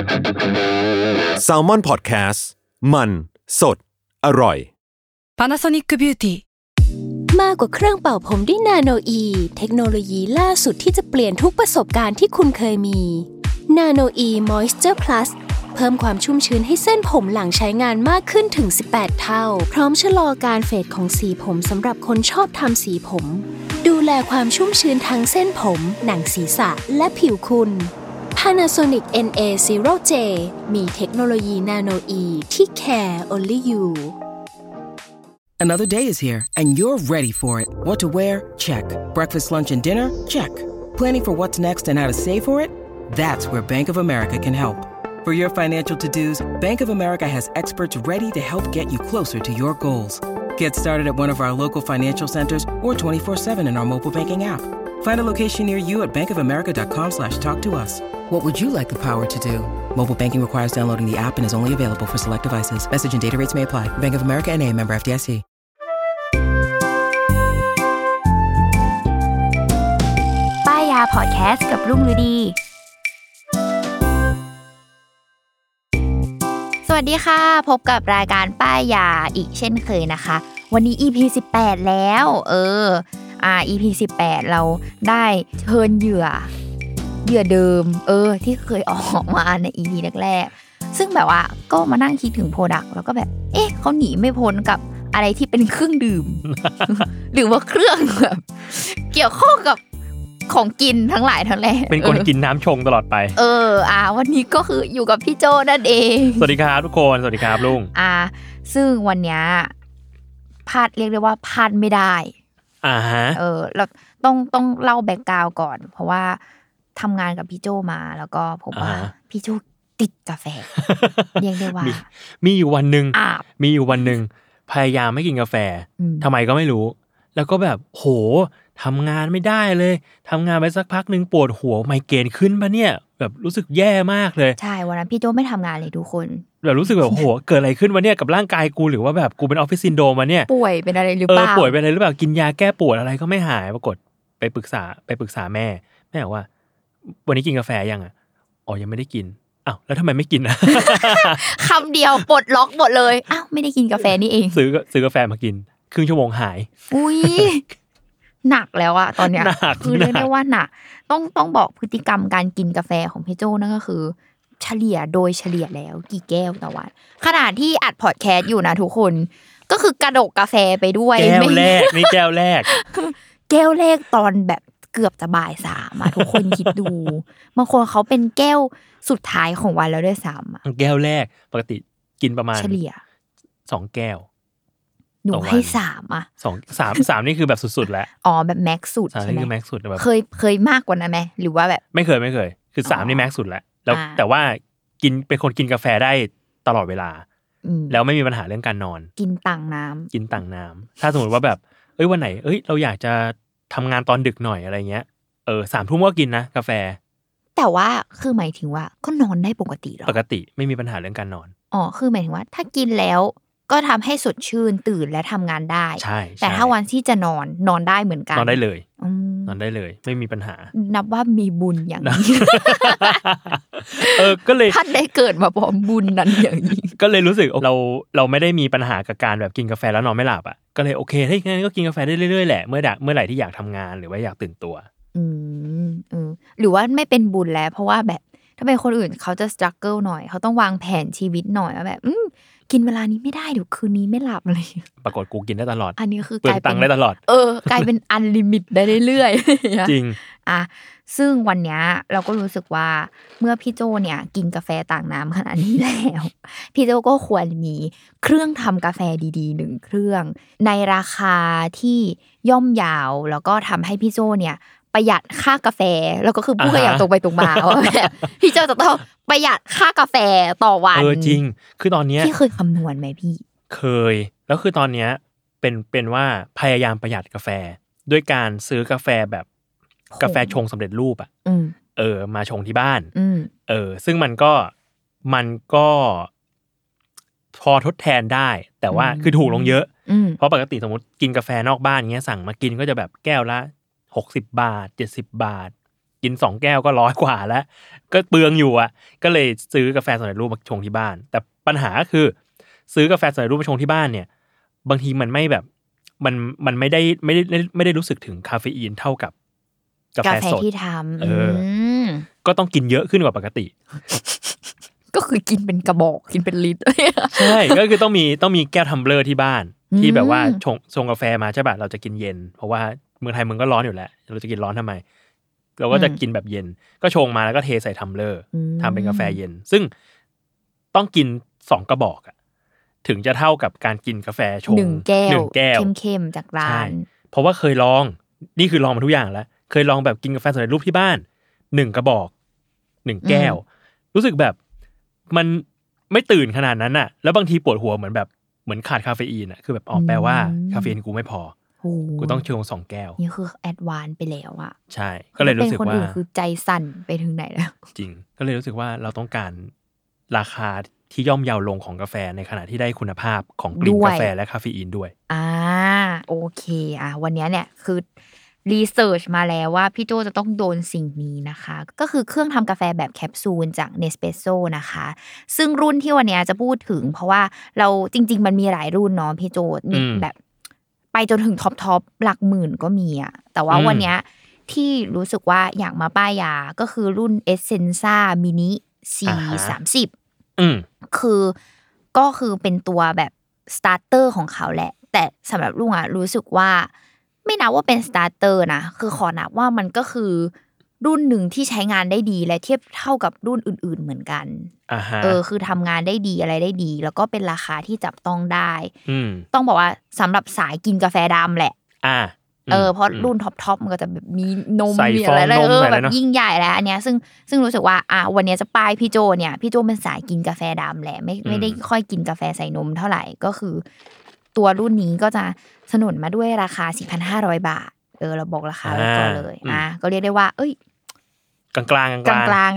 Salmon Podcast มันสดอร่อย Panasonic Beauty มากกว่าเครื่องเป่าผมด้วยนาโนอีเทคโนโลยีล่าสุดที่จะเปลี่ยนทุกประสบการณ์ที่คุณเคยมีนาโนอีมอยส์เจอร์พลัสเพิ่มความชุ่มชื้นให้เส้นผมหลังใช้งานมากขึ้นถึง18เท่าพร้อมชะลอการเฟดของสีผมสำหรับคนชอบทำสีผมดูแลความชุ่มชื้นทั้งเส้นผมหนังศีรษะและผิวคุณ Panasonic NA0J มีเทคโนโลยีนาโนอีที่ care only you Another day is here, and you're ready for it. What to wear? Check. Breakfast, lunch, and dinner? Check. Planning for what's next and how to save for it? That's where Bank of America can help. For your financial to-dos, Bank of America has experts ready to help get you closer to your goals. Get started at one of our local financial centers or 24/7 in our mobile banking app. Find a location near you at bankofamerica.com/talktous. What would you like the power to do? Mobile banking requires downloading the app and is only available for select devices. Message and data rates may apply. Bank of America NA, member FDIC. ป้ายยาพอดแคสต์กับรุ่งฤดีสวัสดีค่ะพบกับรายการป้ายยาอีกเช่นเคยนะคะวันนี้ EP 18แล้วEP 18เราได้เชิญเหยื่อเดิมที่เคยออกมาใน EP แรกๆซึ่งแบบว่าก็มานั่งคิดถึงโปรดักต์แล้วก็แบบเขาหนีไม่พ้นกับอะไรที่เป็นเครื่องดื่ม หรือว่าเครื่องแบบเกี่ยวข้องกับของกินทั้งหลายทั้งแหล่เป็นคนกินน้ำชงตลอดไปวันนี้ก็คืออยู่กับพี่โจนั่นเองสวัสดีครับทุกคนสวัสดีครับลุงซึ่งวันเนี้ยพลาดเรียกได้ว่าพลาดไม่ได้เราต้องเล่าแบ็คกราวด์ก่อนเพราะว่าทำงานกับพี่โจมาแล้วก็ผมว่าพี่โจติดกาแฟ เรียกได้ว่ามีอยู่วันนึงพยายามไม่กินกาแฟทำไมก็ไม่รู้แล้วก็แบบโหทำงานไม่ได้เลยทำงานไปสักพักนึงปวดหัวไมเกรนขึ้นปะเนี่ยแบบรู้สึกแย่มากเลยใช่วันนั้นพี่โจไม่ทำงานเลยทุกคนแบบรู้สึกแบบโหเกิดอะไรขึ้นวะเนี่ยกับร่างกายกูหรือว่าแบบกูเป็นออฟฟิศซินโดรมมาเนี่ยป่วยเป็นอะไรหรือเปล่าป่วยเป็นอะไรหรือเปล่ากินยาแก้ปวดอะไรก็ไม่หายปรากฏไปปรึกษาแม่บอกว่าวันนี้กินกาแฟยังยังไม่ได้กินแล้วทำไมไม่กินนะคำเดียวปลดล็อกหมดเลยไม่ได้กินกาแฟนี่เองซื้อกาแฟมากินครึ่งชั่วโมงหายอุ้ยหนักแล้วอะตอนเนี้ยคือเรียกได้ว่าหนักต้องบอกพฤติกรรมการกินกาแฟของพี่โจนั่นก็คือเฉลี่ยแล้วกี่แก้วต่อวันขณะที่อัดพอดแคสต์อยู่นะทุกคนก็คือกระดกกาแฟไปด้วยแก้วแรกนี่แก้วแรกตอนแบบเกือบจะบ่าย3อ่ะทุกคนคิดดูบางคนเขาเป็นแก้วสุดท้ายของวันแล้วด้วยซ้ำอ่ะแก้วแรกปกติกินประมาณเฉลี่ย 2แก้วหนูให้3อ่ะ 3นี่คือแบบสุดๆแล้วแบบแม็กซ์สุดใช่มั้ยคือแม็กซ์สุดแบบเคยมากกว่านั้นมั้ยหรือว่าแบบไม่เคยคือ3นี่แม็กซ์สุดแล้วแต่ว่ากินเป็นคนกินกาแฟได้ตลอดเวลาแล้วไม่มีปัญหาเรื่องการนอนกินต่างน้ำถ้าสมมุติว่าแบบวันไหนเราอยากจะทำงานตอนดึกหน่อยอะไรเงี้ย3 ทุ่มก็กินนะกาแฟแต่ว่าคือหมายถึงว่าก็นอนได้ปกติหรอปกติไม่มีปัญหาเรื่องการนอนคือหมายถึงว่าถ้ากินแล้วก็ทำให้สดชื่นตื่นและทำงานได้ใช่แต่ถ้าวันที่จะนอนได้เหมือนกันนอนได้เลยไม่มีปัญหานับว่ามีบุญอย่างนี้ก็เลยท่านได้เกิดมาพร้อมบุญนั้นอย่างนี้ก็เลยรู้สึกเราไม่ได้มีปัญหากับการแบบกินกาแฟแล้วนอนไม่หลับอ่ะก็เลยโอเคถ้างั้นก็กินกาแฟได้เรื่อยๆแหละเมื่อไหร่ที่อยากทำงานหรือว่าอยากตื่นตัวหรือว่าไม่เป็นบุญแล้วเพราะว่าแบบถ้าเป็นคนอื่นเขาจะ struggle หน่อยเขาต้องวางแผนชีวิตหน่อยว่าแบบกินเวลานี้ไม่ได้เดี๋ยวคืนนี้ไม่หลับอะไรปรากฏกูกินได้ตลอดอันนี้คือกลายเป็นตังค์ได้ตลอดกลายเป็นอันลิมิตได้เรื่อยๆจริงซึ่งวันเนี้ยเราก็รู้สึกว่าเมื่อพี่โจเนี่ยกินกาแฟต่างน้ำขนาดนี้แล้วพี่โจก็ควรมีเครื่องทำกาแฟดีๆ1เครื่องในราคาที่ย่อมเยาวแล้วก็ทำให้พี่โจเนี่ยประหยัดค่ากาแฟแล้วก็คือพูดกันอย่างตรงไปตรงมาว่าแบบพี่โจจะต้องประหยัดค่ากาแฟต่อวันจริงคือตอนนี้พี่เคยคำนวณไหมพี่เคยแล้วคือตอนเนี้ยเป็นว่าพยายามประหยัดกาแฟด้วยการซื้อกาแฟแบบกาแฟชงสำเร็จรูปมาชงที่บ้านซึ่งมันก็พอทดแทนได้แต่ว่าคือถูกลงเยอะเพราะปกติสมมติกินกาแฟนอกบ้านเงี้ยสั่งมากินก็จะแบบแก้วละ60 บาท70 บาทกิน2แก้วก็100กว่าแล้วก็เปลืองอยู่อ่ะก็เลยซื้อกาแฟสำเร็จรูปมาชงที่บ้านแต่ปัญหาคือซื้อกาแฟสำเร็จรูปมาชงที่บ้านเนี่ยบางทีมันไม่แบบมันไม่ได้รู้สึกถึงคาเฟอีนเท่ากับกาแฟสดที่ทำก็ต้องกินเยอะขึ้นกว่าปกติก็คือกินเป็นกระบอกกินเป็นลิตรใช่ก็คือต้องมีแก้วทัมเบลอร์ที่บ้านที่แบบว่าชงกาแฟมาใช่ป่ะเราจะกินเย็นเพราะว่าเมืองไทยมึงก็ร้อนอยู่แล้วเราจะกินร้อนทำไมเราก็จะกินแบบเย็นก็ชงมาแล้วก็เทใส่ทัมเบลอร์ทำเป็นกาแฟเย็นซึ่งต้องกิน2กระบอกอะถึงจะเท่ากับการกินกาแฟชง 1แก้วเข้มๆจากร้านเพราะว่าเคยลองนี่คือลองมาทุกอย่างแล้วเคยลองแบบกินกาแฟสำเร็จรูปที่บ้าน1กระบอก1แก้วรู้สึกแบบมันไม่ตื่นขนาดนั้นน่ะแล้วบางทีปวดหัวเหมือนขาดคาเฟอีนอ่ะคือแบบแปลว่าคาเฟอีนกูไม่พอกูต้องชง2แก้วนี่คือแอดวานซ์ไปแล้วอ่ะใช่ก็เลยรู้สึกว่าเป็นคนอื่นคือใจสั่นไปถึงไหนแล้วจริงก็เลยรู้สึกว่าเราต้องการราคาที่ย่อมเยาลงของกาแฟในขณะที่ได้คุณภาพของกลิ่นกาแฟและคาเฟอีนด้วยโอเควันนี้เนี่ยคือรีเสิร์ชมาแล้วว่าพี่โจจะต้องโดนสิ่งนี้นะคะก็คือเครื่องทำกาแฟแบบแคปซูลจาก Nespresso นะคะซึ่งรุ่นที่วันนี้จะพูดถึงเพราะว่าเราจริงๆมันมีหลายรุ่นเนาะพี่โจมีแบบไปจนถึงท็อปหลักหมื่นก็มีอ่ะแต่ว่าวันนี้ที่รู้สึกว่าอยากมาป้ายยาก็คือรุ่น Essenza Mini C30 คือเป็นตัวแบบสตาร์เตอร์ของเขาแหละแต่สำหรับลุงรู้สึกว่าไม่นับว่าเป็นสตาร์เตอร์นะคือขอนับว่ามันก็คือรุ่นหนึ่งที่ใช้งานได้ดีและเทียบเท่ากับรุ่นอื่นๆเหมือนกันคือทำงานได้ดีอะไรได้ดีแล้วก็เป็นราคาที่จับต้องได้ต้องบอกว่าสำหรับสายกินกาแฟดำแหละเพราะรุ่นท็อปมันก็จะแบบมีนมมีอะไรแบบยิ่งใหญ่แล้วอันเนี้ยซึ่งรู้สึกว่าวันนี้จะป้ายพี่โจเนี่ยพี่โจเป็นสายกินกาแฟดำแหละไม่ได้ค่อยกินกาแฟใส่นมเท่าไหร่ก็คือตัวรุ่นนี้ก็จะสนุนมาด้วยราคา 4,500 บาทเราบอกราคาไว้ก่อนเลยก็เรียกได้ว่าเอ้ยกลางๆ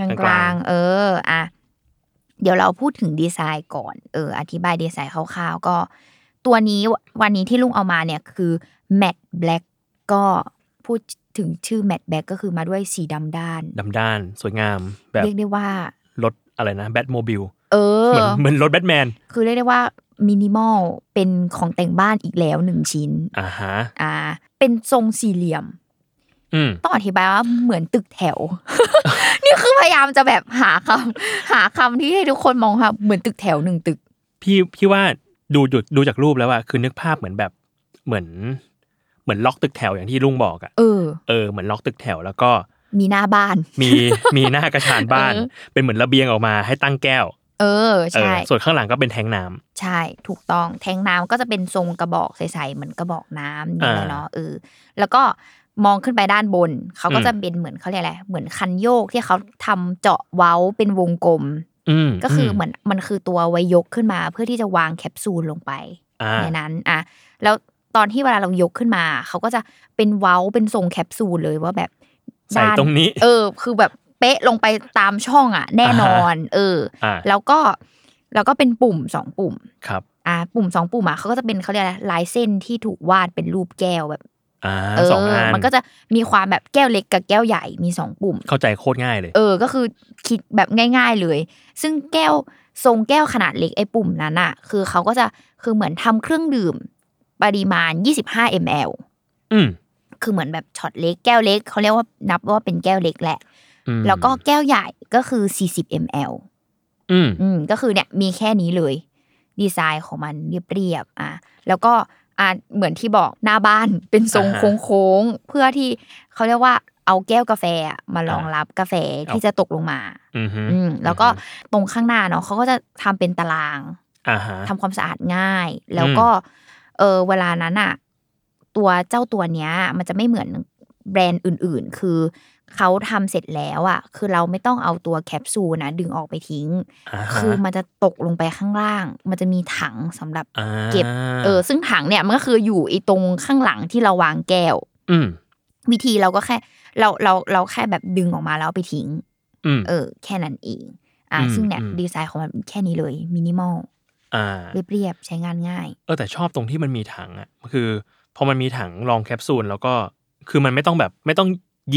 เดี๋ยวเราพูดถึงดีไซน์ก่อนอธิบายดีไซน์คร่าวๆก็ตัวนี้วันนี้ที่ลุงเอามาเนี่ยคือ Matte Black ก็พูดถึงชื่อ Matte Black ก็คือมาด้วยสีดำด้านสวยงามแบบเรียกได้ว่ารถอะไรนะแบทโมบิลเหมือนรถแบทแมนคือเรียกได้ว่ามินิมอลเป็นของแต่งบ้านอีกแล้ว1ชิ้นเป็นทรงสี่เหลี่ยมต้องอธิบายว่าเหมือนตึกแถว นี่คือพยายามจะแบบหาคำที่ให้ทุกคนมองค่ะเหมือนตึกแถว1ตึกพี่ว่าดูจากรูปแล้วคือนึกภาพเหมือนแบบเหมือนล็อกตึกแถวอย่างที่ลุงบอกเหมือนล็อกตึกแถวแล้วก็มีหน้าบ้านมีหน้ากระชานบ้านเป็นเหมือนระเบียงออกมาให้ตั้งแก้วใช่ส่วนข้างหลังก็เป็นแทงน้ำใช่ถูกต้องแทงน้ำก็จะเป็นทรงกระบอกใสๆเหมือนกระบอกน้ำนี่แหละเนาะแล้วก็มองขึ้นไปด้านบนเขาก็จะเป็นเหมือนเขาเรียกอะไรเหมือนคันโยกที่เขาทำเจาะเว้าเป็นวงกลมก็คือเหมือนมันคือตัวไว้ยกขึ้นมาเพื่อที่จะวางแคปซูลลงไปในนั้นแล้วตอนที่เวลาเรายกขึ้นมาเขาก็จะเป็นเว้าเป็นทรงแคปซูลเลยว่าแบบใส่ตรงนี้คือแบบเป๊ะลงไปตามช่องแน่นอนแล้วก็เป็นปุ่ม2ปุ่มครับปุ่ม2ปุ่มเขาก็จะเป็นเขาเรียกอะไรลายเส้นที่ถูกวาดเป็นรูปแก้วแบบ 2 อันมันก็จะมีความแบบแก้วเล็กกับแก้วใหญ่มี2ปุ่มเข้าใจโคตรง่ายเลยก็คือคิดแบบง่ายๆเลยซึ่งแก้วทรงแก้วขนาดเล็กไอ้ปุ่มนั้นคือเขาก็จะคือเหมือนทำเครื่องดื่มปริมาณ25 ml คือเหมือนแบบช็อตเล็กแก้วเล็กเขาเรียกว่านับว่าเป็นแก้วเล็กแหละแล้วก็แก้วใหญ่ก็คือ40 ml ก็คือเนี่ยมีแค่นี้เลยดีไซน์ของมันเรียบๆแล้วก็เหมือนที่บอกหน้าบ้านเป็นทรงโค้งๆเพื่อที่เขาเรียกว่าเอาแก้วกาแฟมารองรับกาแฟที่จะตกลงมาแล้วก็ตรงข้างหน้าเนาะเขาก็จะทำเป็นตารางทำความสะอาดง่ายแล้วก็เวลานั้นตัวเนี้ยมันจะไม่เหมือนแบรนด์อื่นๆคือเขาทำเสร็จแล้วคือเราไม่ต้องเอาตัวแคปซูลดึงออกไปทิ้งคือมันจะตกลงไปข้างล่างมันจะมีถังสำหรับเก็บซึ่งถังเนี่ยมันก็คืออยู่ไอ้ตรงข้างหลังที่เราวางแก้ววิธีเราก็แค่เราแค่แบบดึงออกมาแล้วไปทิ้งแค่นั้นเองซึ่งเนี่ยดีไซน์ของมันแค่นี้เลยมินิมอลเรียบๆใช้งานง่ายแต่ชอบตรงที่มันมีถังคือพอมันมีถังรองแคปซูลแล้วก็คือมันไม่ต้องหยิบ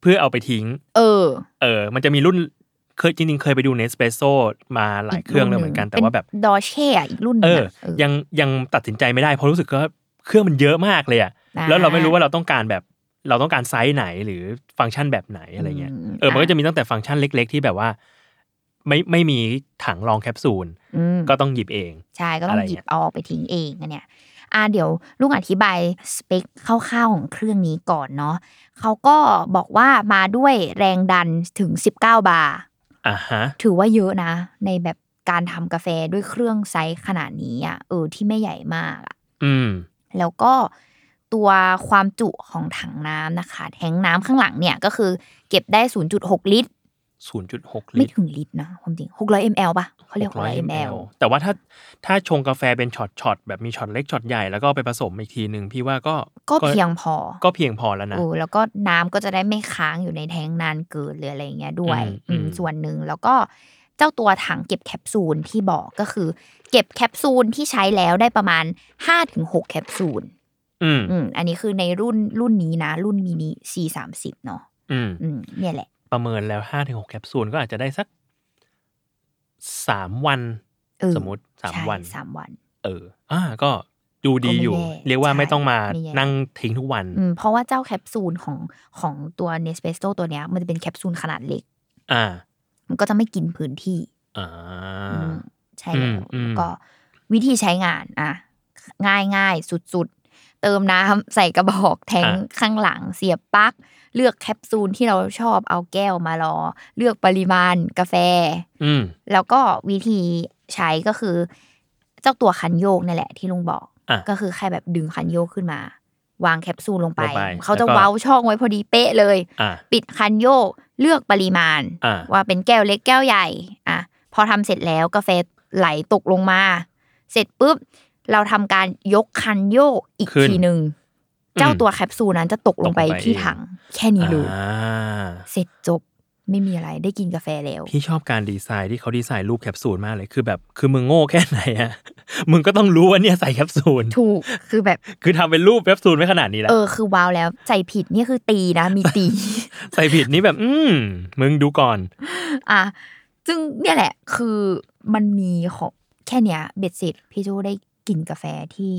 เพื่อเอาไปทิ้งมันจะมีรุ่นจริงๆเคยไปดู Nespresso มาหลายเครื่องแล้วเหมือนกันแต่ว่าแบบดอเช่อีกรุ่นนึงยังตัดสินใจไม่ได้เพราะรู้สึกว่าเครื่องมันเยอะมากเลยอ่ะแล้วเราไม่รู้ว่าเราต้องการไซส์ไหนหรือฟังก์ชันแบบไหนอะไรเงี้ยมันก็จะมีตั้งแต่ฟังก์ชันเล็กๆที่แบบว่าไม่มีถังรองแคปซูลก็ต้องหยิบเองใช่ก็ต้องหยิบเอาออกไปทิ้งเองอันเนี้ยเดี๋ยวลุงอธิบายสเปคคร่าวๆของเครื่องนี้ก่อนเนาะเขาก็บอกว่ามาด้วยแรงดันถึง19บาร์ถือว่าเยอะนะในแบบการทำกาแฟด้วยเครื่องไซส์ขนาดนี้อ่ะที่ไม่ใหญ่มากแล้วก็ตัวความจุของถังน้ำนะคะแทงน้ำข้างหลังเนี่ยก็คือเก็บได้ 0.6 ลิตร 0.6 ลิตรไม่ถึงลิตรนะความจริง600 ml ป่ะเขาเรียก600 ml แต่ว่าถ้าชงกาแฟเป็นช็อตแบบมีช็อตเล็กช็อตใหญ่แล้วก็ไปผสมอีกทีนึงพี่ว่าก็เพียงพอแล้วนะแล้วก็น้ำก็จะได้ไม่ค้างอยู่ในแทงนานเกินหรืออะไรอย่างเงี้ยด้วยส่วนนึงแล้วก็เจ้าตัวถังเก็บแคปซูลที่บอกก็คือเก็บแคปซูลที่ใช้แล้วได้ประมาณ 5-6 แคปซูลอันนี้คือในรุ่นนี้นะรุ่นมินิ C30 เนาะเนี่ยแหละประเมินแล้ว 5-6 แคปซูลก็อาจจะได้สัก3วันสมมุติ3วัน 3วันก็ดูดีอยู่เรียกว่าไม่ต้องมานั่งทิ้งทุกวันเพราะว่าเจ้าแคปซูลของตัว Nespresso ตัวเนี้ยมันจะเป็นแคปซูลขนาดเล็กมันก็จะไม่กินพื้นที่ใช่แล้วก็วิธีใช้งานง่ายสุดๆเติมน้ำใส่กระบอกแทงข้างหลังเสียบปลั๊กเลือกแคปซูลที่เราชอบเอาแก้วมารอเลือกปริมาณกาแฟแล้วก็วิธีใช้ก็คือเจ้าตัวคันโยกนี่แหละที่ลุงบอกก็คือแค่แบบดึงคันโยกขึ้นมาวางแคปซูลลงไปเขาจะเว้าช่องไว้พอดีเป๊ะเลยปิดคันโยกเลือกปริมาณว่าเป็นแก้วเล็กแก้วใหญ่พอทำเสร็จแล้วกาแฟไหลตกลงมาเสร็จปุ๊บเราทำการยกคันโยกอีกทีนึงเจ้าตัวแคปซูลนั้นจะตกลงไปที่ถังแค่นี้เลยเสร็จจบไม่มีอะไรได้กินกาแฟแล้วพี่ชอบการดีไซน์ที่เขาดีไซน์รูปแคปซูลมากเลยคือมึงโง่แค่ไหนอะมึงก็ต้องรู้ว่าเนี่ยใส่แคปซูลถูกคือแบบคือทำเป็นรูปแคปซูลไว้ขนาดนี้แล้วคือว้าวแล้วใส่ผิดนี่คือตีนะมีตีใส่ผิดนี่แบบมึงดูก่อนซึ่งเนี่ยแหละคือมันมีของแค่เนี้ยเบ็ดเสร็จพี่โจได้กินกาแฟที่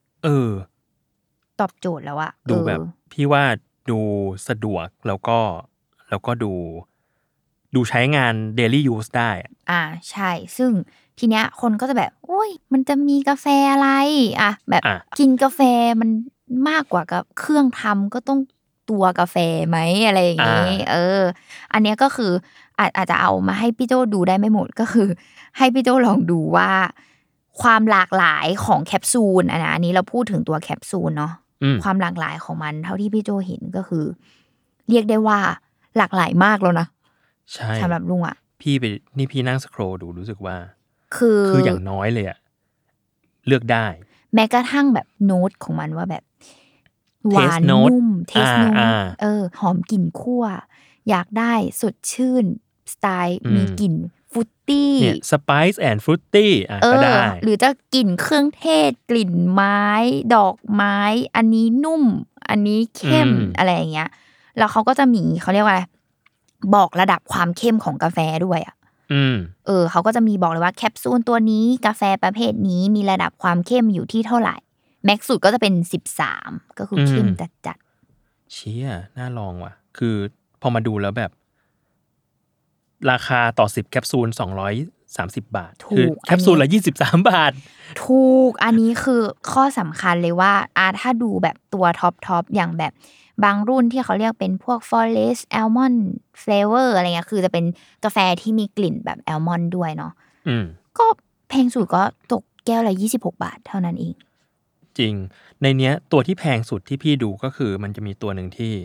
ตอบโจทย์แล้วอะดูแบบพี่ว่าดูสะดวกแล้วก็ดูใช้งาน daily use ได้ใช่ซึ่งทีเนี้ยคนก็จะแบบโอ้ยมันจะมีกาแฟอะไรแบบกินกาแฟมันมากกว่ากับเครื่องทำก็ต้องตัวกาแฟไหมอะไรอย่างงี้อันเนี้ยก็คืออาจจะเอามาให้พี่โจดูได้ไม่หมดก็คือให้พี่โจลองดูว่าความหลากหลายของแคปซูลอันนี้เราพูดถึงตัวแคปซูลเนาะความหลากหลายของมันเท่าที่พี่โจเห็นก็คือเรียกได้ว่าหลากหลายมากแล้วนะใช่สำหรับลุงพี่นั่งสครอลดูรู้สึกว่าคืออย่างน้อยเลยอะเลือกได้แม้กระทั่งแบบโน้ตของมันว่าแบบหวานนุ่มเทสโน้ตหอมกลิ่นคั่วอยากได้สดชื่นสไตล์มีกลิ่นฟรุตตี้เนี่ยสไปซ์แอนด์ฟรุตตี้ก็ได้หรือจะกลิ่นเครื่องเทศกลิ่นไม้ดอกไม้อันนี้นุ่มอันนี้เข้มอะไรอย่างเงี้ยแล้วเขาก็จะมีเขาเรียกว่าอะไรบอกระดับความเข้มของกาแฟด้วยเขาก็จะมีบอกเลยว่าแคปซูลตัวนี้กาแฟประเภทนี้มีระดับความเข้มอยู่ที่เท่าไหร่แม็กซ์สุดก็จะเป็น13ก็คือเข้มจัดๆเชี่ยน่าลองว่ะคือพอมาดูแล้วแบบราคาต่อ10แคปซูล230 บาทคือแคปซูลละ23 บาทถูกอันนี้คือข้อสำคัญเลยว่าถ้าดูแบบตัวท็อปอย่างแบบบางรุ่นที่เขาเรียกเป็นพวก Forest Almond Flavor อะไรเงี้ยคือจะเป็นกาแฟที่มีกลิ่นแบบแอลมอนด์ด้วยเนาะก็แพงสุดก็ตกแก้วละ26 บาทเท่านั้นเองจริงในเนี้ยตัวที่แพงสุดที่พี่ดูก็คือมันจะมีตัวหนึ่งที่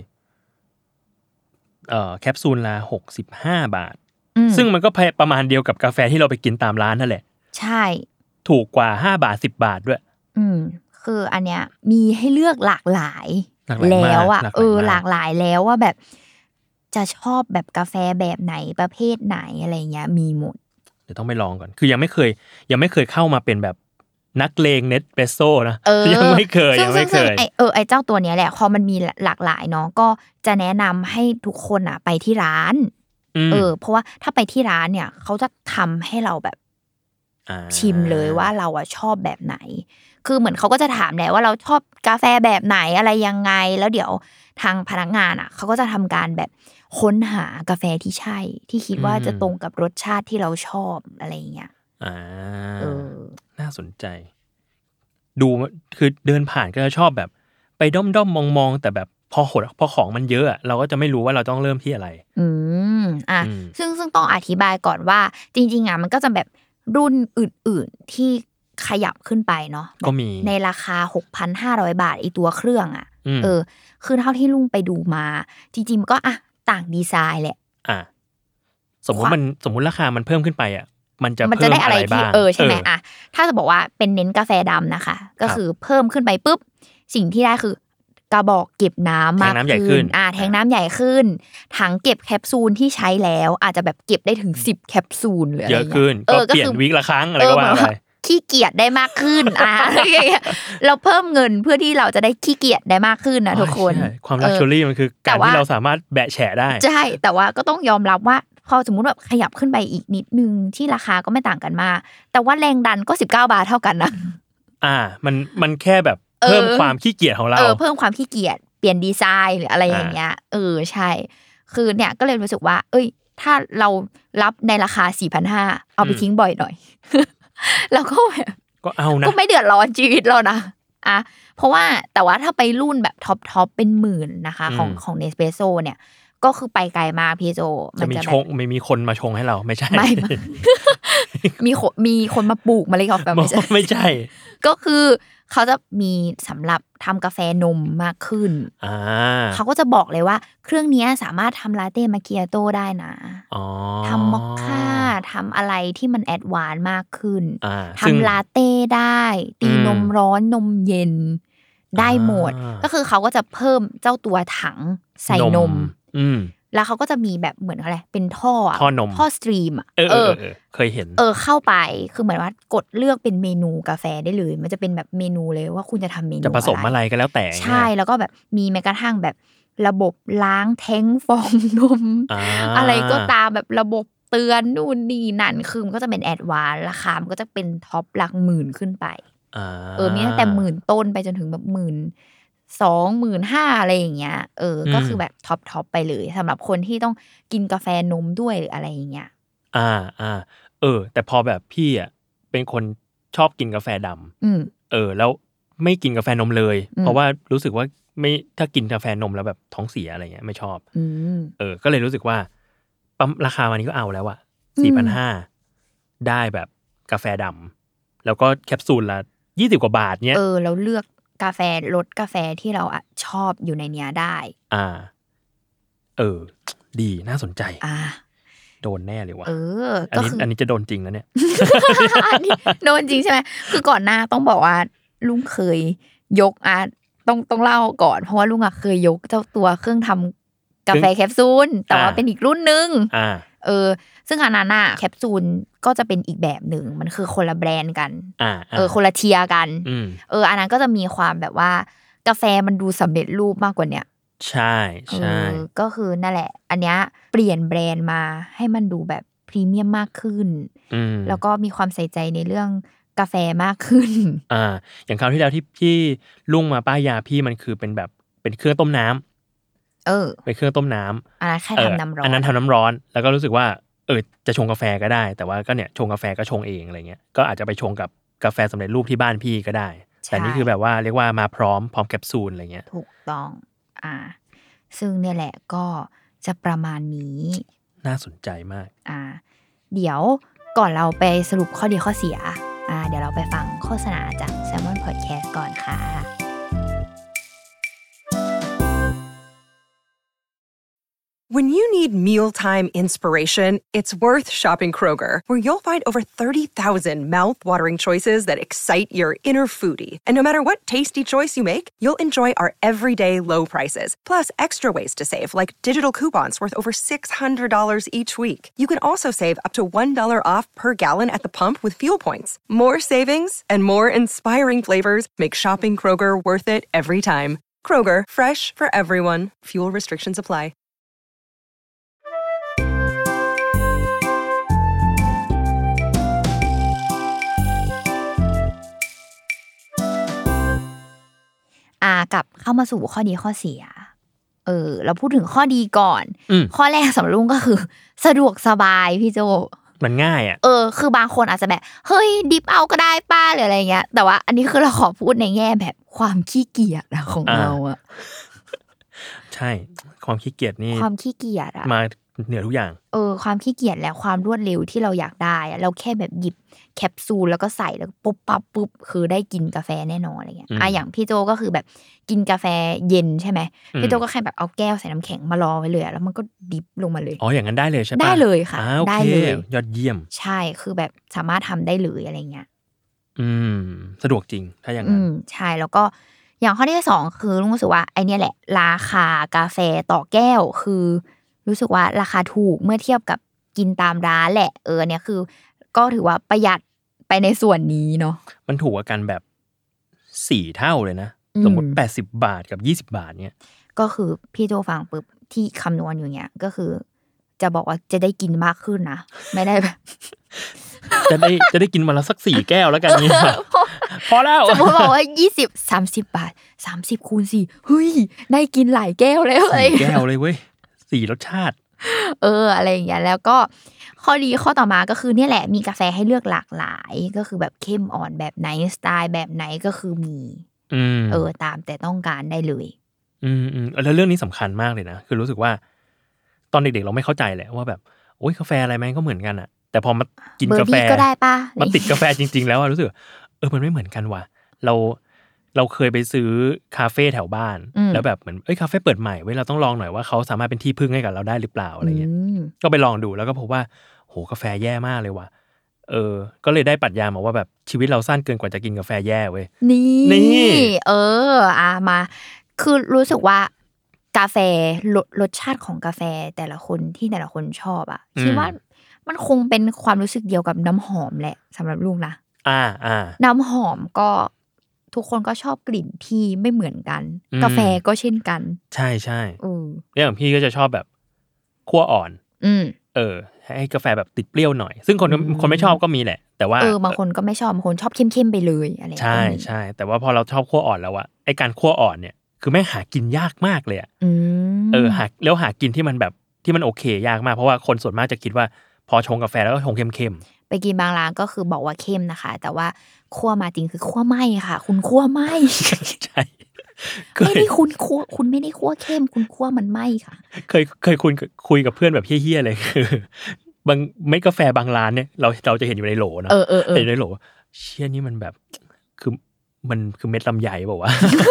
แคปซูลละ65 บาทซึ่งมันก็ประมาณเดียวกับกาแฟที่เราไปกินตามร้านนั่นแหละใช่ถูกกว่า5 บาท10 บาทด้วยคืออันเนี้ยมีให้เลือกหลากหลายแล้วหลากหลายแล้วว่าแบบจะชอบแบบกาแฟแบบไหนประเภทไหนอะไรเงี้ยมีหมดเดี๋ยวต้องไปลองก่อนคือยังไม่เคยเข้ามาเป็นแบบนักเลงเนสเปรสโซ่นะยังไม่เคยไอ้เจ้าตัวเนี้ยแหละพอมันมีหลากหลายเนาะก็จะแนะนำให้ทุกคนอ่ะไปที่ร้านเพราะว่าถ้าไปที่ร้านเนี่ยเขาจะทำให้เราแบบชิมเลยว่าเราอ่ะชอบแบบไหนคือเหมือนเขาก็จะถามแหละว่าเราชอบกาแฟแบบไหนอะไรยังไงแล้วเดี๋ยวทางพนักงานอ่ะเขาก็จะทำการแบบค้นหากาแฟที่ใช่ที่คิดว่าจะตรงกับรสชาติที่เราชอบอะไรอย่างเงี้ยน่าสนใจดูคือเดินผ่านก็จะชอบแบบไปด้อมๆมองๆแต่แบบพอของมันเยอะเราก็จะไม่รู้ว่าเราต้องเริ่มที่อะไรซึ่งต้องอธิบายก่อนว่าจริงๆอ่ะมันก็จะแบบรุ่นอื่นๆที่ขยับขึ้นไปเนาะก็มีในราคา 6,500 บาทอีตัวเครื่องอ่ะคือเท่าที่ลุงไปดูมาจริงๆมันก็อ่ะต่างดีไซน์แหละสมมุติราคามันเพิ่มขึ้นไปอ่ะมันจะได้อะไรบ้างใช่ไหมอ่ะถ้าจะบอกว่าเป็นเน้นกาแฟดำนะคะก็คือเพิ่มขึ้นไปปุ๊บสิ่งที่ได้คือกระบอกเก็บน้ำมากขึ้นแทงน้ำใหญ่ขึ้นถังเก็บแคปซูลที่ใช้แล้วอาจจะแบบเก็บได้ถึง10แคปซูลหรืออะไรเยอะขึ้นก็เปลี่ยนวีคละครั้งอะไรก็ว่าไปขี้เกียจได้มากขึ้นเราเพิ่มเงินเพื่อที่เราจะได้ขี้เกียจได้มากขึ้นนะทุกคนความลักชัวรี่มันคือการที่เราสามารถแบะแฉะได้ใช่แต่ว่าก็ต้องยอมรับว่าพอสมมุติแบบขยับขึ้นไปอีกนิดนึงที่ราคาก็ไม่ต่างกันมากแต่ว่าแรงดันก็19 บาทเท่ากันนะมันแค่แบบเพิ่มความขี้เกียจของเราเพิ่มความขี้เกียจเปลี่ยนดีไซน์หรืออะไรอย่างเงี้ยใช่คือเนี่ยก็เลยรู้สึกว่าถ้าเรารับในราคา 4,500 เอาไปทิ้งบ่อยหน่อยแล้วก็แบบก็เอานะก็ไม่เดือดร้อนชีวิตเรานะเพราะว่าแต่ว่าถ้าไปรุ่นแบบท็อปเป็นหมื่นนะคะของ Nespresso เนี่ยก็คือไปไกลมากพี่โจมันจะชงไม่มีคนมาชงให้เราไม่ใช่ไม่ มีคนมาปลูกเมล็ดกาแฟไม่ใช่ก็คือเขาจะมีสำหรับทำกาแฟนมมากขึ้นเขาก็จะบอกเลยว่าเครื่องนี้สามารถทำลาเต้มาคิอาโต้ได้นะทำมอคค่าทำอะไรที่มันแอดวานซ์มากขึ้นทำลาเต้ได้ตีนมร้อนนมเย็นได้หมดก็คือเขาก็จะเพิ่มเจ้าตัวถังใส่นมแล้วเขาก็จะมีแบบเหมือนอะไรเป็นท่อนมท่อสตรีมเคยเห็นเข้าไปคือเหมือนว่ากดเลือกเป็นเมนูกาแฟได้เลยมันจะเป็นแบบเมนูเลยว่าคุณจะทำเมนูจะผสมอะไรก็แล้วแต่ใช่แล้วก็แบบมีแม้กระทั่งแบบระบบล้างแท้งฟองนมอะไรก็ตามแบบระบบเตือนนู่นนี่นั่นคือมันก็จะเป็นแอดวานซ์ราคามันก็จะเป็นท็อปหลักหมื่นขึ้นไปมีตั้งแต่10,000ต้นไปจนถึงแบบ12,500อะไรอย่างเงี้ยก็คือแบบท็อปไปเลยสำหรับคนที่ต้องกินกาแฟนมด้วยหรืออะไรอย่างเงี้ยแต่พอแบบพี่อ่ะเป็นคนชอบกินกาแฟดำแล้วไม่กินกาแฟนมเลยเพราะว่ารู้สึกว่าไม่ถ้ากินกาแฟนมแล้วแบบท้องเสียอะไรเงี้ยไม่ชอบก็เลยรู้สึกว่าราคาวันนี้ก็เอาแล้วอะ 4,500 ได้แบบกาแฟดำแล้วก็แคปซูลละ20 กว่าบาทเนี้ยเราเลือกกาแฟรสกาแฟที่เราชอบอยู่ในเนี้ยได้ดีน่าสนใจโดนแน่เลยว่ะอันนี้จะโดนจริงแล้วเนี่ยโดนจริงใช่ไหมคือก่อนหน้าต้องบอกว่าลุงเคยยกต้องเล่าก่อนเพราะว่าลุงเคยยกเจ้าตัวเครื่องทำกาแฟแคปซูลแต่ว่าเป็นอีกรุ่นนึงซึ่งอันนั้นแคปซูลก็จะเป็นอีกแบบหนึ่งมันคือคนละแบรนด์กันคนละเทียร์กันอันนั้นก็จะมีความแบบว่ากาแฟมันดูสำเร็จรูปมากกว่าเนี้ยใช่ก็คือนั่นแหละอันเนี้ยเปลี่ยนแบรนด์มาให้มันดูแบบพรีเมียมมากขึ้นแล้วก็มีความใส่ใจในเรื่องกาแฟมากขึ้นอย่างคราวที่แล้วที่ลุงมาป้ายยาพี่มันคือเป็นแบบเป็นเครื่องต้มน้ำเป็นเครื่องต้มน้ำอันนั้นแค่ทำน้ำร้อนอันนั้นทำน้ำร้อนแล้วก็รู้สึกว่าจะชงกาแฟก็ได้แต่ว่าก็เนี่ยชงกาแฟก็ชงเองอะไรเงี้ยก็อาจจะไปชงกับกาแฟสำเร็จรูปที่บ้านพี่ก็ได้แต่นี่คือแบบว่าเรียกว่ามาพร้อมแคปซูลอะไรเงี้ยถูกต้องซึ่งเนี่ยแหละก็จะประมาณนี้น่าสนใจมากเดี๋ยวก่อนเราไปสรุปข้อดีข้อเสียเดี๋ยวเราไปฟังโฆษณาจาก Salmon Podcast ก่อนค่ะ When When you need mealtime inspiration, it's worth shopping Kroger, where you'll find over 30,000 mouth-watering choices that excite your inner foodie. And no matter what tasty choice you make, you'll enjoy our everyday low prices, plus extra ways to save, like digital coupons worth over $600 each week. You can also save up to $1 off per gallon at the pump with fuel points. More savings and more inspiring flavors make shopping Kroger worth it every time. Kroger, fresh for everyone. Fuel restrictions apply. กลับเข้ามาสู่ข้อดีข้อเสียเราพูดถึงข้อดีก่อนข้อแรกสำหรับลุงก็คือสะดวกสบายพี่โจมันง่ายอ่ะคือบางคนอาจจะแบบเฮ้ยดิฟเอาก็ได้ป้าหรืออะไรเงี้ยแต่ว่าอันนี้คือเราขอพูดในแง่แบบความขี้เกียจของเราอ่ะใช่ความขี้เกียจนี่ความขี้เกียจอ่ะมาเหนือทุกอย่างความขี้เกียจและความรวดเร็วที่เราอยากได้เราแค่แบบหยิบแคปซูลแล้วก็ใส่แล้วปุ๊บปั๊บปุ๊บคือได้กินกาแฟแน่นอนอะไรเงี้ยอย่างพี่โจก็คือแบบกินกาแฟเย็นใช่ไหมพี่โจก็แค่แบบเอาแก้วใส่น้ำแข็งมารอไว้เลยแล้วมันก็ดิฟลงมาเลยอย่างนั้นได้เลยใช่ปะได้เลยค่ะได้เลยยอดเยี่ยมใช่คือแบบสามารถทำได้เลยอะไรเงี้ยสะดวกจริงถ้าอย่างนั้นใช่แล้วก็อย่างข้อที่2คือลุงรู้สึกว่าไอเนี้ยแหละราคากาแฟต่อแก้วคือรู้สึกว่าราคาถูกเมื่อเทียบกับกินตามร้านแหละเนี่ยคือก็ถือว่าประหยัดไปในส่วนนี้เนาะมันถูกกว่ากันแบบ4เท่าเลยนะสมมติ80 บาทกับ20 บาทเนี่ยก็คือพี่โจฟังปุ๊บที่คำนวณอยู่เนี้ยก็คือจะบอกว่าจะได้กินมากขึ้นนะไม่ได้แบบจะได้กินวันละสัก4แก้วแล้วกันเนี่ยพอแล้วสมมติบอกว่า20-30 บาท30คูณ4เฮ้ยได้กินหลายแก้วแล้วเลยแก้วเลยเว้ย4รสชาติอะไรอย่างเงี้ยแล้วก็ข้อดีข้อต่อมาก็คือเนี่ยแหละมีกาแฟให้เลือกหลากหลายก็คือแบบเข้มอ่อนแบบไหนสไตล์แบบไหนก็คือมีตามแต่ต้องการได้เลยแล้วเรื่องนี้สำคัญมากเลยนะคือรู้สึกว่าตอนเด็กๆเราไม่เข้าใจแหละว่าแบบโอ๊ยกาแฟอะไรมันก็เหมือนกันอะแต่พอมากินกาแฟก็ได้ป่ะมาติดกาแฟจริงๆแล้วรู้สึกมันไม่เหมือนกันว่ะเราเคยไปซื้อคาเฟ่แถวบ้านแล้วแบบเหมือนคาเฟ่เปิดใหม่เว้ยเราต้องลองหน่อยว่าเขาสามารถเป็นที่พึ่งให้กับเราได้หรือเปล่าอะไรเงี้ยก็ไปลองดูแล้วก็พบว่าโหกาแฟแย่มากเลยว่ะก็เลยได้ปรัชญามาว่าแบบชีวิตเราสั้นเกินกว่าจะกินกาแฟแย่เว้ยนี่มาคือรู้สึกว่ากาแฟรสชาติของกาแฟแต่ละคนที่แต่ละคนชอบอ่ะคิดว่ามันคงเป็นความรู้สึกเดียวกับน้ำหอมแหละสำหรับลูกนะน้ำหอมก็ทุกคนก็ชอบกลิ่นที่ไม่เหมือนกันกาแฟก็เช่นกันใช่ใช่อย่างพี่ก็จะชอบแบบคั่วอ่อนให้กาแฟแบบติดเปรี้ยวหน่อยซึ่งคนไม่ชอบก็มีแหละแต่ว่าบางคนก็ไม่ชอบบางคนชอบเข้มๆไปเลยอะไรใช่ใช่แต่ว่าพอเราชอบคั่วอ่อนแล้วอะไอการคั่วอ่อนเนี่ยคือแม่งหากินยากมากเลยอะหากินที่มันแบบที่มันโอเคยากมากเพราะว่าคนส่วนมากจะคิดว่าพอชงกาแฟแล้วก็ชงเข้มๆไปกินบางร้านก็คือบอกว่าเข้มนะคะแต่ว่าคั่วมาจริงคือคั่วไหม้ค่ะคุณคั่วไหม้ใช่ไม่ได้คุณไม่ได้คั่วเข้มคุณคั่วมันไหม้ค่ะเคยคุยกับเพื่อนแบบเฮี้ยๆเลยคือบางเม็ดกาแฟบางร้านเนี่ยเราจะเห็นอยู่ในโหลนะเห็นในโหลเชี่ยนี่มันแบบมันคือเม็ดลำไยเปล่าวะ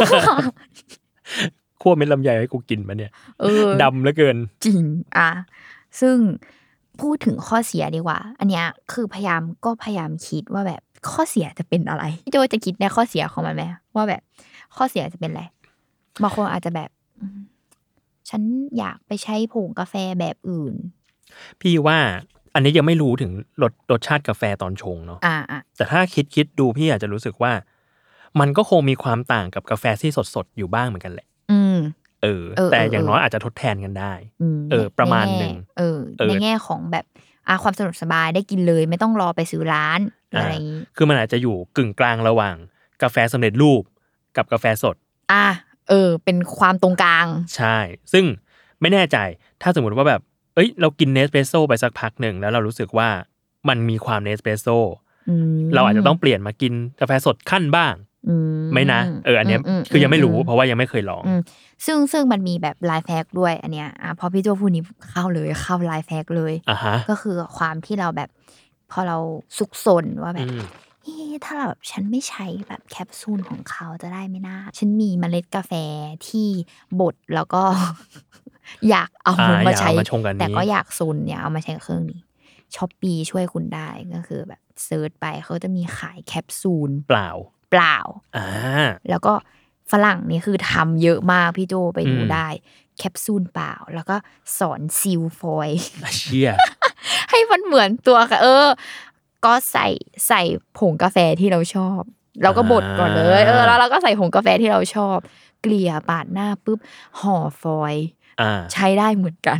คั่วเม็ดลำไยให้กูกินมาเนี่ยดำเหลือเกินจริงซึ่งพูดถึงข้อเสียดีกว่าอันเนี้ยคือพยายามคิดว่าแบบข้อเสียจะเป็นอะไรพี่โจจะคิดในข้อเสียของมันไหมว่าแบบข้อเสียจะเป็นอะไรบางคนอาจจะแบบฉันอยากไปใช้ผงกาแฟแบบอื่นพี่ว่าอันนี้ยังไม่รู้ถึงรสชาติกาแฟตอนชงเนาะแต่ถ้าคิดดูพี่อาจจะรู้สึกว่ามันก็คงมีความต่างกับกาแฟที่สดๆอยู่บ้างเหมือนกันแหละแต่อย่างน้อยอาจจะทดแทนกันได้ประมาณนึงในแง่ของแบบความสะดวกสบายได้กินเลยไม่ต้องรอไปซื้อร้านอะไรอย่างนี้คือมันอาจจะอยู่กึ่งกลางระหว่างกาแฟสำเร็จรูปกับกาแฟสดเป็นความตรงกลางใช่ซึ่งไม่แน่ใจถ้าสมมติว่าแบบเรากินเนสเปรสโซ่ไปสักพักหนึ่งแล้วเรารู้สึกว่ามันมีความเนสเปรสโซ่เราอาจจะต้องเปลี่ยนมากินกาแฟสดขั้นบ้างไม่นะอันเนี้ยคือยังไม่รู้เพราะว่ายังไม่เคยลองซึ่งมันมีแบบไลฟ์แฮกด้วยอันเนี้ยพอพี่โจพูดนี้เข้าไลฟ์แฮกเลยก็คือความที่เราแบบพอเราซุกซนว่าแบบถ้าเราแบบฉันไม่ใช้แบบแคปซูลของเขาจะได้ไหมนะฉันมีเมล็ดกาแฟที่บดแล้วก็อยากเอามาใช้แต่ก็อยากซุนเนี่ยเอามาใช้เครื่องนี้ Shopee ช่วยคุณได้ก็คือแบบเซิร์ชไปเขาจะมีขายแคปซูลเปล่าแล้วก็ฝรั่งนี่คือทำเยอะมากพี่โจไปดูได้แคปซูลเปล่าแล้วก็สอนซีลฟอยล์เชี่ยให้มันเหมือนตัวค่ะก็ใส่ผงกาแฟที่เราชอบเราก็บดก่อนเลยแล้วเราก็ใส่ผงกาแฟที่เราชอบเกลี่ยปาดหน้าปุ๊บห่อฟอยล์ใช้ได้เหมือนกัน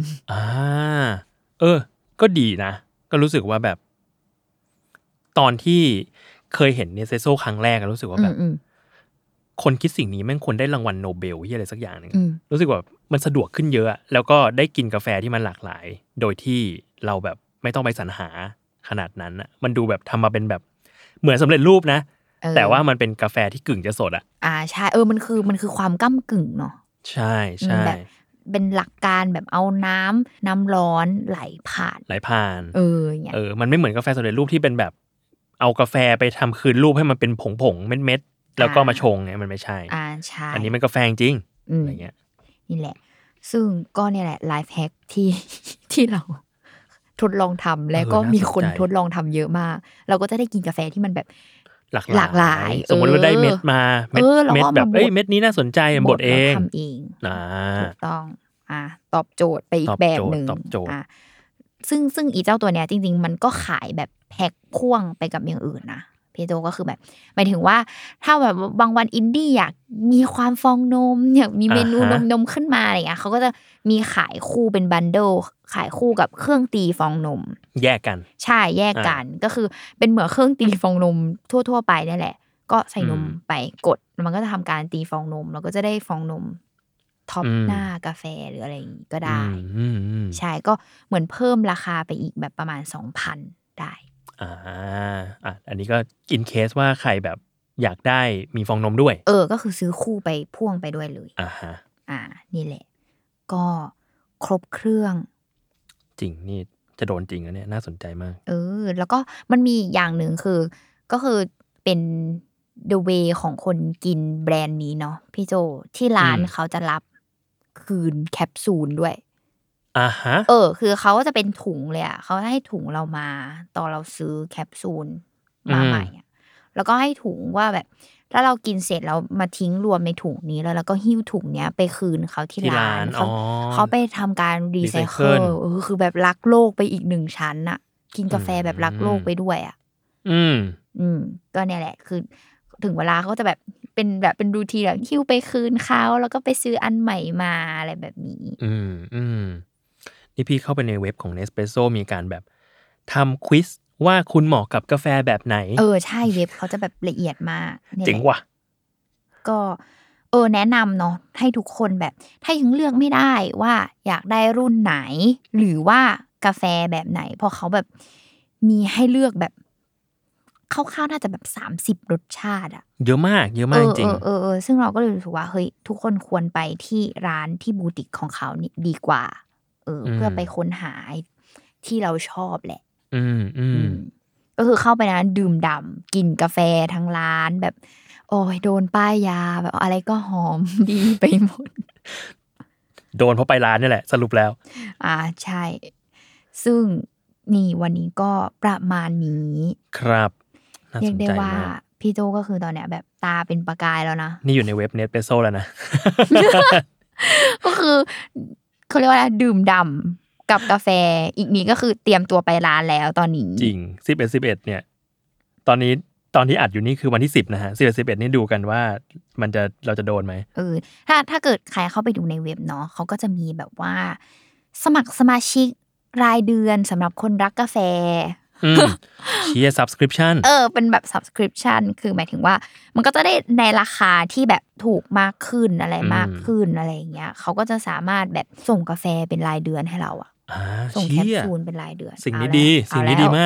ก็ดีนะก็รู้สึกว่าแบบตอนที่เคยเห็นเนสเปรสโซ่ครั้งแรกรู้สึกว่าแบบคนคิดสิ่งนี้แม่งควรได้รางวัลโนเบลที่อะไรสักอย่างนึงรู้สึกว่ามันสะดวกขึ้นเยอะแล้วก็ได้กินกาแฟที่มันหลากหลายโดยที่เราแบบไม่ต้องไปสรรหาขนาดนั้นอ่ะมันดูแบบทำมาเป็นแบบเหมือนสำเร็จรูปนะแต่ว่ามันเป็นกาแฟที่กึ่งจะสดใช่มันคือความก้ำกึ่งเนาะใช่ใช่แบบเป็นหลักการแบบเอาน้ำร้อนไหลผ่านมันไม่เหมือนกาแฟสำเร็จรูปที่เป็นแบบเอากาแฟไปทำคืนรูปให้มันเป็นผงเม็ดแล้วก็มาชงเนี่ยมันไม่ใช่ใช่อันนี้มันกาแฟจริงอะไรเงี้ยนี่แหละซึ่งก็เนี่ยแหละไลฟ์แฮกที่เราทดลองทำแล้วก็มีคนทดลองทำเยอะมากเราก็จะได้กินกาแฟที่มันแบบหลากหลายสมมติว่าได้เม็ดมาเม็ดแบบเม็ดนี้น่าสนใจบดเองทำเองถูกต้องตอบโจทย์ไปอีกแบบนึงซึ่งอีเจ้าตัวเนี้ยจริงๆมันก็ขายแบบแพ็คพ่วงไปกับอย่างอื่นนะพี่โตก็คือแบบหมายถึงว่าถ้าแบบบางวันอินดี้อยากมีความฟองนมอยากมีเมนูนมขึ้นมาอะไรอย่างเงี้ยเขาก็จะมีขายคู่เป็นบันเดิลขายคู่กับเครื่องตีฟองนมแยกกันใช่แยกกันก็คือเป็นเหมือนเครื่องตีฟองนมทั่วๆไปนั่นแหละก็ใส่นมไปกดมันก็จะทำการตีฟองนมแล้วก็จะได้ฟองนมท็อปหน้ากาแฟหรืออะไรอย่างงี้ก็ได้ใช่ก็เหมือนเพิ่มราคาไปอีกแบบประมาณ 2,000 ได้อันนี้ก็อินเคสว่าใครแบบอยากได้มีฟองนมด้วยก็คือซื้อคู่ไปพ่วงไปด้วยเลยนี่แหละก็ครบเครื่องจริงนี่จะโดนจริงอันเนี้ยน่าสนใจมากแล้วก็มันมีอย่างหนึ่งก็คือเป็น the way ของคนกินแบรนด์นี้เนาะพี่โจที่ร้านเขาจะรับคืนแคปซูลด้วยคือเขาจะเป็นถุงเลยเขาให้ถุงเรามาตอนเราซื้อแคปซูลมาใหม่แล้วก็ให้ถุงว่าแบบถ้าเรากินเสร็จแล้วมาทิ้งรวมในถุงนี้แล้วเราก็หิ้วถุงเนี้ยไปคืนเขาที่ร้านเขาไปทำการรีไซเคิลคือแบบรักโลกไปอีก1ชั้นน่ะกินกาแฟแบบรักโลกไปด้วยก็เนี่ยแหละคือถึงเวลาเขาจะแบบเป็นรูทีนแบบหิ้วไปคืนเขาแล้วก็ไปซื้ออันใหม่มาอะไรแบบนี้นี่พี่เข้าไปในเว็บของ Nespresso มีการแบบทำควิซว่าคุณเหมาะกับกาแฟแบบไหนใช่เว็บเขาจะแบบละเอียดมากเจ๋งว่ะก็แนะนำเนาะให้ทุกคนแบบถ้ายังเลือกไม่ได้ว่าอยากได้รุ่นไหนหรือว่ากาแฟแบบไหนพอเขาแบบมีให้เลือกแบบคร่าวๆน่าจะแบบ30รสชาติเยอะมากจริงซึ่งเราก็เลยรู้สึกว่าเฮ้ยทุกคนควรไปที่ร้านที่บูติกของเขานี่ดีกว่าเพื่อไปค้นหาที่เราชอบแหละก็คือเข้าไปนะดื่มด่ำกินกาแฟทั้งร้านแบบโอ้ยโดนป้ายยาแบบอะไรก็หอมดีไปหมดโดนเพราะไปร้านนี่แหละสรุปแล้วใช่ซึ่งนี่วันนี้ก็ประมาณนี้ครับเรียกได้ว่าพี่โจก็คือตอนเนี้ยแบบตาเป็นประกายแล้วนะนี่อยู่ในเว็บ Nespresso แล้วนะก็คือเขาเรียกว่าดื่มด่ำกับกาแฟอีกนี้ก็คือเตรียมตัวไปร้านแล้วตอนนี้จริง11เนี่ยตอนที่อัดอยู่นี่คือวันที่10นะฮะ11นี่ดูกันว่าเราจะโดนไหมถ้าเกิดใครเข้าไปดูในเว็บเนาะเขาก็จะมีแบบว่าสมัครสมาชิกรายเดือนสำหรับคนรักกาแฟเชียร์ subscription เป็นแบบ subscription คือหมายถึงว่ามันก็จะได้ในราคาที่แบบถูกมากขึ้นอะไรมากขึ้นอะไรอย่างเงี้ยเขาก็จะสามารถแบบส่งกาแฟเป็นรายเดือนให้เราส่งแคปซูลเป็นรายเดือนสิ่งนี้ดีมาก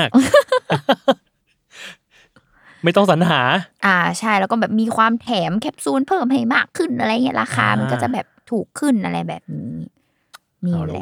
ไม่ต้องสรรหาใช่แล้วก็แบบมีความแถมแคปซูลเพิ่มให้มากขึ้นอะไรเงี้ยราคามันก็จะแบบถูกขึ้นอะไรแบบนี้นี่แหละ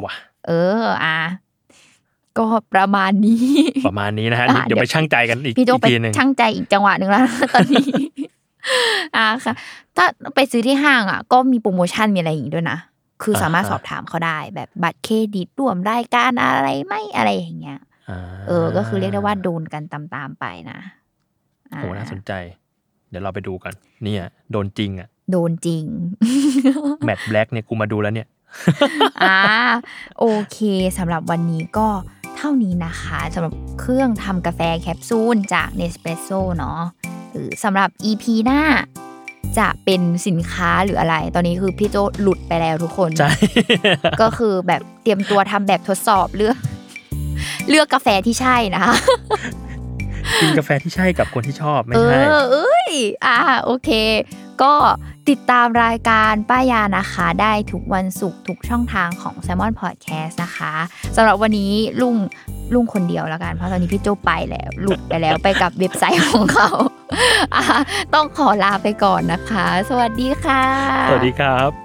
ก็ประมาณนี้นะฮะเดี๋ยวไปชั่งใจกันอีกทีนึงชั่งใจอีกจังหวะนึงแล้วตอนนี้ค่ะถ้าไปซื้อที่ห้างก็มีโปรโมชั่นมีอะไรอย่างงี้ด้วยนะคือสามารถสอบถามเขาได้แบบบัตรเครดิตร่วมรายการอะไรไม่อะไรอย่างเงี้ยก็คือเรียกได้ว่าโดนกันตามๆไปนะโหน่าสนใจเดี๋ยวเราไปดูกันเนี่ยโดนจริงอ่ะโดนจริงแมทแบล็กเนี่ยกูมาดูแล้วเนี่ยโอเคสำหรับวันนี้ก็เท่านี้นะคะสำหรับเครื่องทำกาแฟแคปซูลจาก Nespresso เนาะสำหรับ EP หน้าจะเป็นสินค้าหรืออะไรตอนนี้คือพี่โจหลุดไปแล้วทุกคนใช่ก็คือแบบเตรียมตัวทำแบบทดสอบเลือกกาแฟที่ใช่นะคะกินกาแฟที่ใช่กับคนที่ชอบไม่ใช่โอเคก็ติดตามรายการป้ายานะคะได้ทุกวันศุกร์ทุกช่องทางของ Salmon Podcast นะคะสำหรับวันนี้ลุงคนเดียวแล้วกันเพราะตอนนี้พี่โจไปแล้วหลุดไปแล้วไปกับเว็บไซต์ของเขาต้องขอลาไปก่อนนะคะสวัสดีค่ะสวัสดีครับ